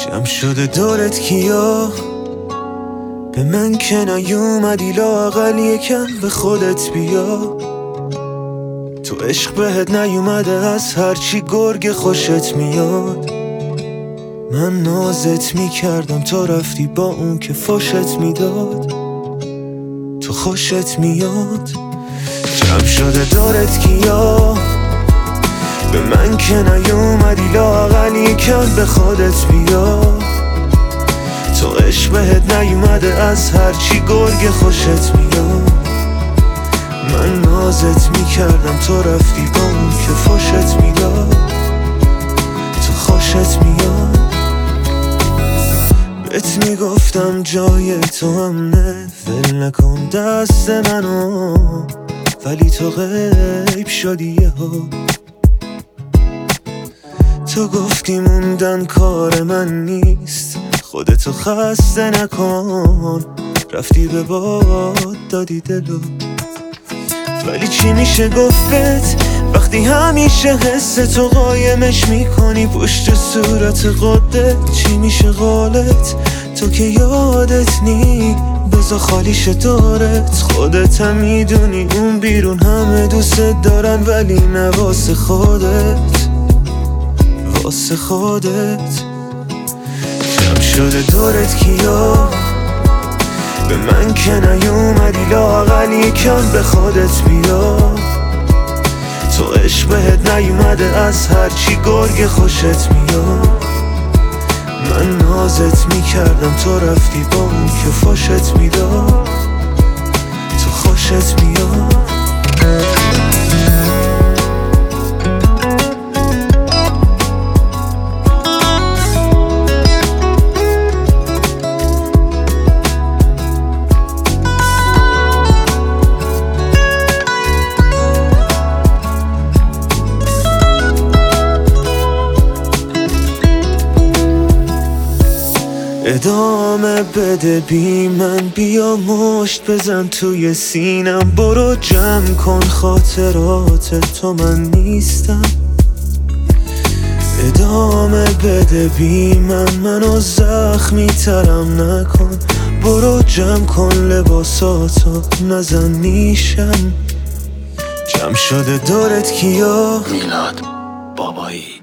جمع شده دورت کیا، به من که نیومدی لااقل یکم به خودت بیا. تو عشق بهت نیومده از هرچی گرگ خوشت میاد. من نازت میکردم تو رفتی با اون که فوشت میداد. تو خوشت میاد. جمع شده دورت کیا، به من که نیومدی لااقل یکم به خودت بیا. تو عشق بهت نیومده از هرچی گرگ خوشت میاد. من نازت میکردم تو رفتی با اون که فوشت میداد. تو خوشت میاد. بهت میگفتم جای تو امنه، ول نکن دست منو، ولی تو غیب شدی یهو. تو گفتی موندن کار من نیست، خودتو خسته نکن، رفتی به باد دادی دلو. ولی چی میشه گفت وقتی همیشه حس تو قایمش میکنی پشت صورت خودت؟ چی میشه قولت تو که یادت نی؟ بذار خالیش دارت، خودت هم میدونی اون بیرون همه دوست دارن ولی نه واسه خودت، واسه خودت. جمع شده دورت کیا، به من که نیومدی لااقل یکم به خودت بیا. تو عشق بهت نیومده از هرچی گرگ خوشت میاد. من نازت میکردم تو رفتی با اون که فوشت میداد. تو خوشت میاد. ادامه بده بی من، بیا مشت بزن توی سینم، برو جمع کن خاطرات تو من نیستم. ادامه بده بی من، منو زخمی ترم نکن، برو جمع کن لباساتو نزن نیشم. جمع شده دورت کیا، میلاد بابایی.